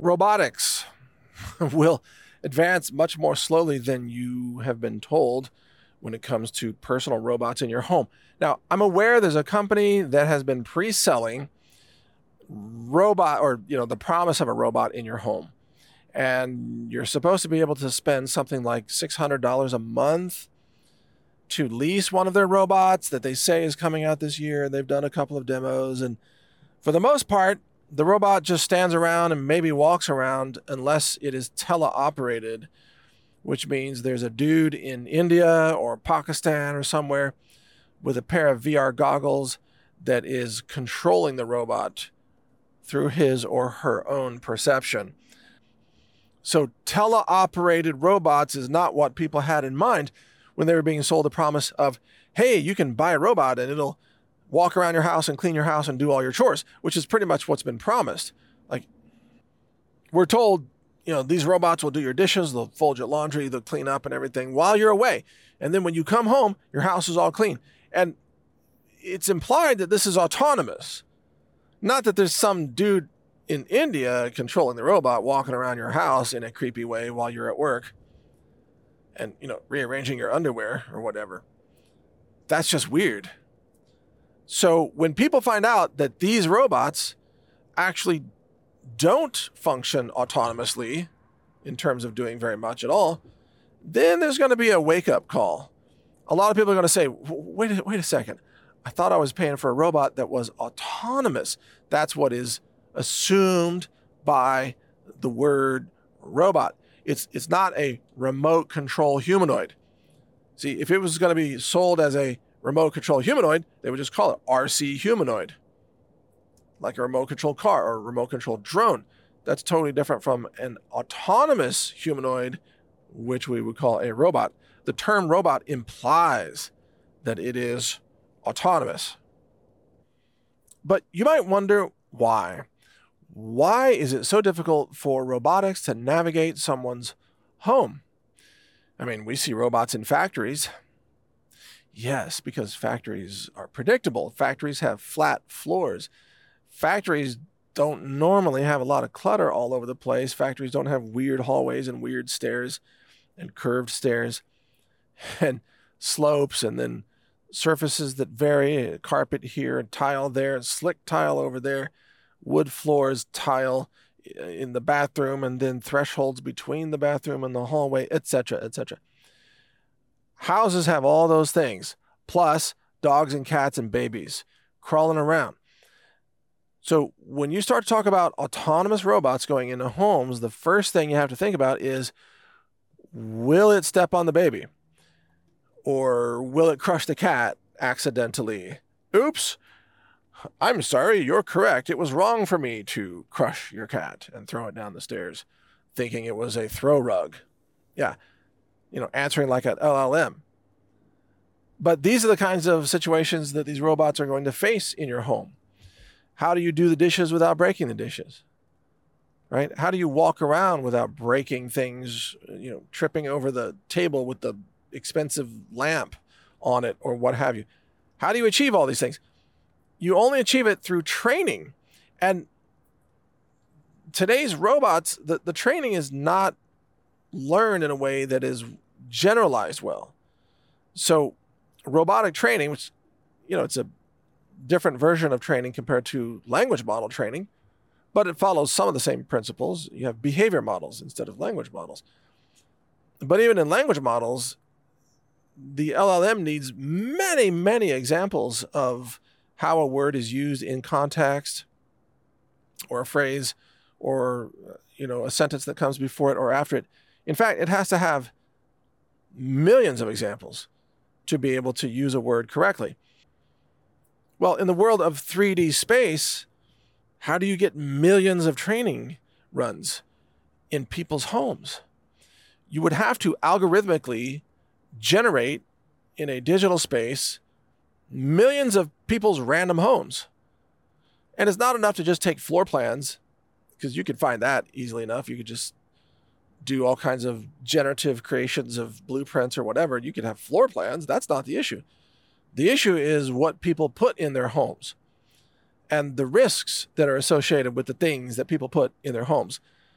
Robotics will advance much more slowly than you have been told when it comes to personal robots in your home. Now, I'm aware there's a company that has been pre-selling the promise of a robot in your home. And you're supposed to be able to spend something like $600 a month to lease one of their robots that they say is coming out this year. They've done a couple of demos, and for the most part, the robot just stands around and maybe walks around unless it is teleoperated, which means there's a dude in India or Pakistan or somewhere with a pair of VR goggles that is controlling the robot through his or her own perception. So teleoperated robots is not what people had in mind when they were being sold the promise of, hey, you can buy a robot and it'll walk around your house and clean your house and do all your chores, which is pretty much what's been promised. Like, we're told, these robots will do your dishes, they'll fold your laundry, they'll clean up and everything while you're away. And then when you come home, your house is all clean. And it's implied that this is autonomous. Not that there's some dude in India controlling the robot walking around your house in a creepy way while you're at work and, rearranging your underwear or whatever. That's just weird. So when people find out that these robots actually don't function autonomously in terms of doing very much at all, then there's going to be a wake-up call. A lot of people are going to say, wait a second. I thought I was paying for a robot that was autonomous. That's what is assumed by the word robot. It's not a remote control humanoid. See, if it was going to be sold as a remote control humanoid, they would just call it RC humanoid, like a remote control car or a remote control drone. That's totally different from an autonomous humanoid, which we would call a robot. The term robot implies that it is autonomous. But you might wonder why. Why is it so difficult for robotics to navigate someone's home? I mean, we see robots in factories. Yes, because factories are predictable. Factories have flat floors. Factories don't normally have a lot of clutter all over the place. Factories don't have weird hallways and weird stairs and curved stairs and slopes and then surfaces that vary, carpet here and tile there and slick tile over there, wood floors, tile in the bathroom, and then thresholds between the bathroom and the hallway, etc., etc. Houses have all those things, plus dogs and cats and babies crawling around. So when you start to talk about autonomous robots going into homes, the first thing you have to think about is, will it step on the baby? Or will it crush the cat accidentally? Oops, I'm sorry, you're correct. It was wrong for me to crush your cat and throw it down the stairs, thinking it was a throw rug. Yeah, answering like an LLM. But these are the kinds of situations that these robots are going to face in your home. How do you do the dishes without breaking the dishes? Right? How do you walk around without breaking things, tripping over the table with the expensive lamp on it or what have you? How do you achieve all these things? You only achieve it through training. And today's robots, the training is not learned in a way that is generalized well. So robotic training, which, it's a different version of training compared to language model training, but it follows some of the same principles. You have behavior models instead of language models. But even in language models, the LLM needs many, many examples of how a word is used in context or a phrase or, a sentence that comes before it or after it. In fact, it has to have millions of examples to be able to use a word correctly. Well, in the world of 3D space, how do you get millions of training runs in people's homes? You would have to algorithmically generate in a digital space millions of people's random homes. And it's not enough to just take floor plans, because you could find that easily enough. You could just do all kinds of generative creations of blueprints or whatever. You could have floor plans. That's not the issue. The issue is what people put in their homes and the risks that are associated with the things that people put in their homes.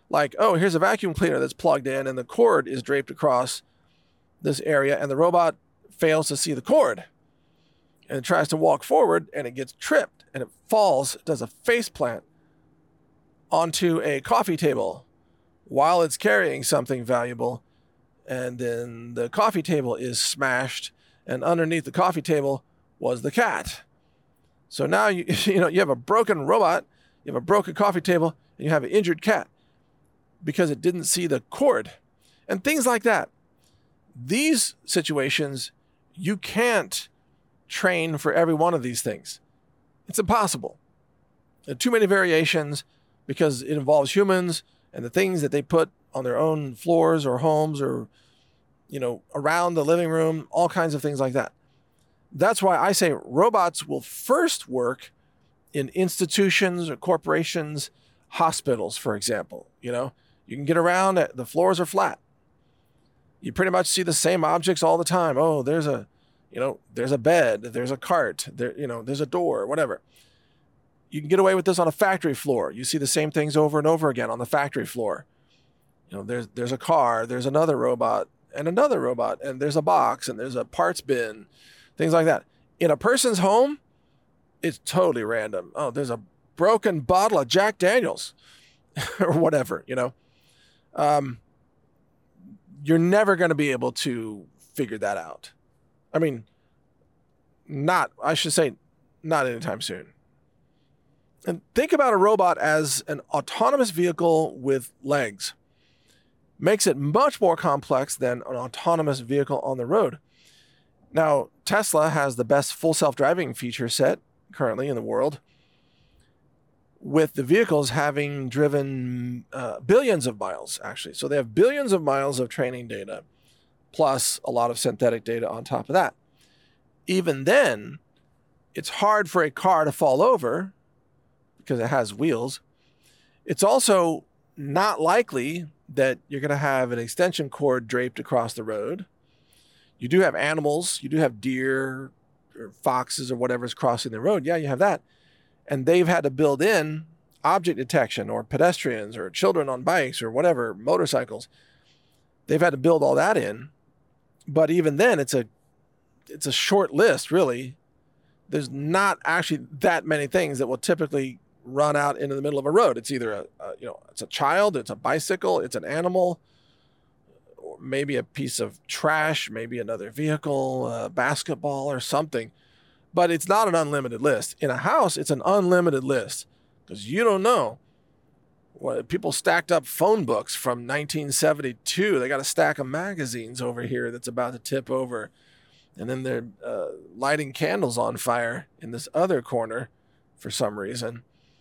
Like, oh, here's a vacuum cleaner that's plugged in and the cord is draped across this area, and the robot fails to see the cord. And it tries to walk forward and it gets tripped and it falls, does a face plant onto a coffee table while it's carrying something valuable. And then the coffee table is smashed, and underneath the coffee table was the cat. So now you have a broken robot, you have a broken coffee table, and you have an injured cat because it didn't see the cord. And things like that. These situations, you can't train for every one of these things. It's impossible. There are too many variations because it involves humans and the things that they put on their own floors or homes or, around the living room, all kinds of things like that. That's why I say robots will first work in institutions or corporations, hospitals, for example. You can get around, the floors are flat. You pretty much see the same objects all the time. Oh, there's a bed, there's a cart, there's a door, whatever. You can get away with this on a factory floor. You see the same things over and over again on the factory floor. There's a car, there's another robot, and there's a box, and there's a parts bin, things like that. In a person's home, it's totally random. Oh, there's a broken bottle of Jack Daniels or whatever, You're never going to be able to figure that out. I mean, not anytime soon. And think about a robot as an autonomous vehicle with legs. Makes it much more complex than an autonomous vehicle on the road. Now, Tesla has the best full self-driving feature set currently in the world, with the vehicles having driven billions of miles, actually. So they have billions of miles of training data, plus a lot of synthetic data on top of that. Even then, it's hard for a car to fall over because it has wheels. It's also not likely that you're going to have an extension cord draped across the road. You do have animals. You do have deer or foxes or whatever's crossing the road. Yeah, you have that. And they've had to build in object detection, or pedestrians or children on bikes or whatever, motorcycles. They've had to build all that in. But even then, it's a short list, really. There's not actually that many things that will typically run out into the middle of a road. It's either it's a child, it's a bicycle, it's an animal, or maybe a piece of trash, maybe another vehicle, a basketball or something. But it's not an unlimited list. In a house, it's an unlimited list because you don't know. People stacked up phone books from 1972. They got a stack of magazines over here that's about to tip over. And then they're lighting candles on fire in this other corner for some reason.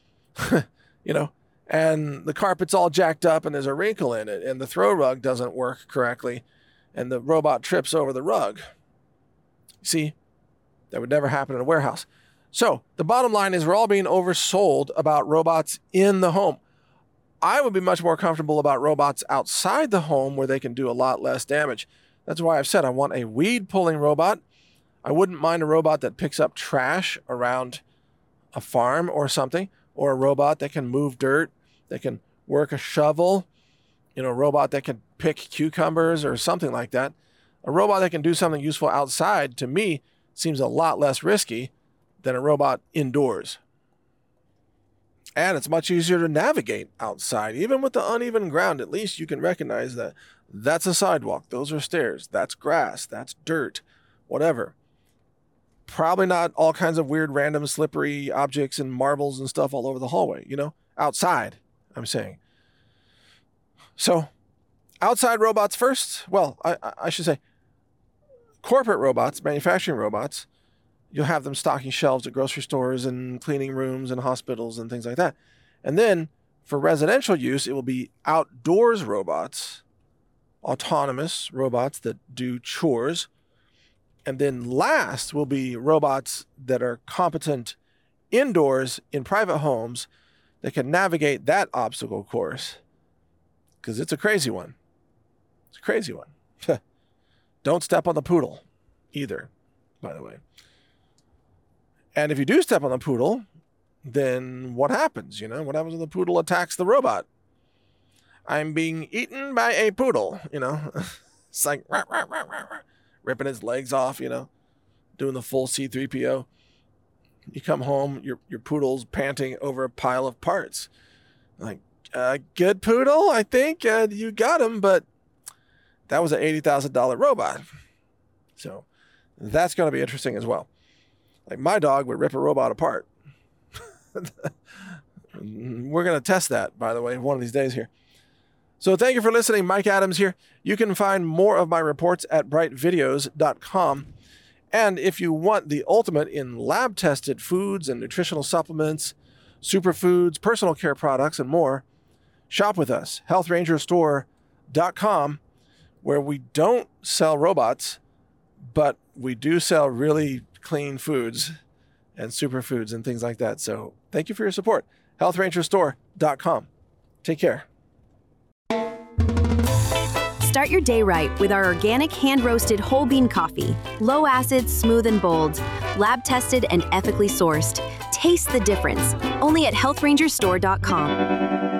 And the carpet's all jacked up and there's a wrinkle in it and the throw rug doesn't work correctly and the robot trips over the rug. See, that would never happen in a warehouse. So the bottom line is we're all being oversold about robots in the home. I would be much more comfortable about robots outside the home where they can do a lot less damage. That's why I've said I want a weed pulling robot. I wouldn't mind a robot that picks up trash around a farm or something, or a robot that can move dirt, that can work a shovel, a robot that can pick cucumbers or something like that. A robot that can do something useful outside, to me, seems a lot less risky than a robot indoors. And it's much easier to navigate outside. Even with the uneven ground, at least you can recognize that that's a sidewalk, those are stairs, that's grass, that's dirt, whatever. Probably not all kinds of weird, random, slippery objects and marbles and stuff all over the hallway, outside, I'm saying. So, outside robots first. Well, I should say corporate robots, manufacturing robots. You'll have them stocking shelves at grocery stores and cleaning rooms and hospitals and things like that. And then for residential use, it will be outdoors robots, autonomous robots that do chores. And then last will be robots that are competent indoors in private homes that can navigate that obstacle course. Because it's a crazy one. It's a crazy one. Don't step on the poodle either, by the way. And if you do step on the poodle, then what happens? What happens when the poodle attacks the robot? I'm being eaten by a poodle, you know. It's like rah, rah, rah, rah, rah, ripping his legs off, you know, doing the full C-3PO. You come home, your poodle's panting over a pile of parts. Like, good poodle, I think you got him, but that was an $80,000 robot. So that's going to be interesting as well. Like, my dog would rip a robot apart. We're going to test that, by the way, one of these days here. So thank you for listening. Mike Adams here. You can find more of my reports at brightvideos.com. And if you want the ultimate in lab-tested foods and nutritional supplements, superfoods, personal care products, and more, shop with us, healthrangerstore.com, where we don't sell robots, but we do sell really clean foods and superfoods and things like that. So thank you for your support. healthrangerstore.com. Take care. Start your day right with our organic hand-roasted whole bean coffee. Low acid, smooth and bold. Lab-tested and ethically sourced. Taste the difference. Only at healthrangerstore.com.